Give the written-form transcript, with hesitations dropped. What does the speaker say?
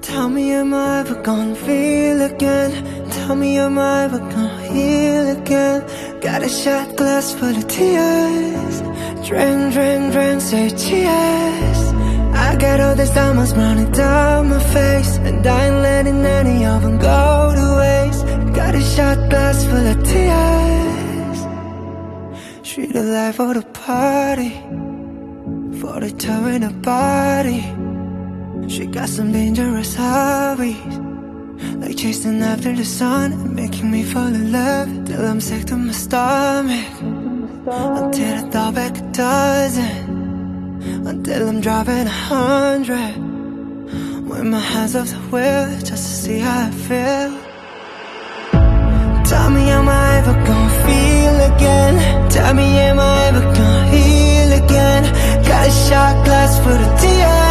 Tell me, am I ever gonna feel again? Tell me, am I ever gonna heal again? Got a shot glass full of tears. Drink, drink, drink, say cheers. I got all these diamonds running down my face, and I ain't letting any of them go to waste. Got a shot glass full of tears. Treat her life for the party, for the toe in her body. She got some dangerous hobbies, like chasing after the sun and making me fall in love till I'm sick to my stomach, until I throw back a dozen, until I'm driving 100, with my hands off the wheel just to see how I feel. Tell me, am I ever gonna feel again? Tell me, am I ever gonna heal again? Got a shot glass for the tears.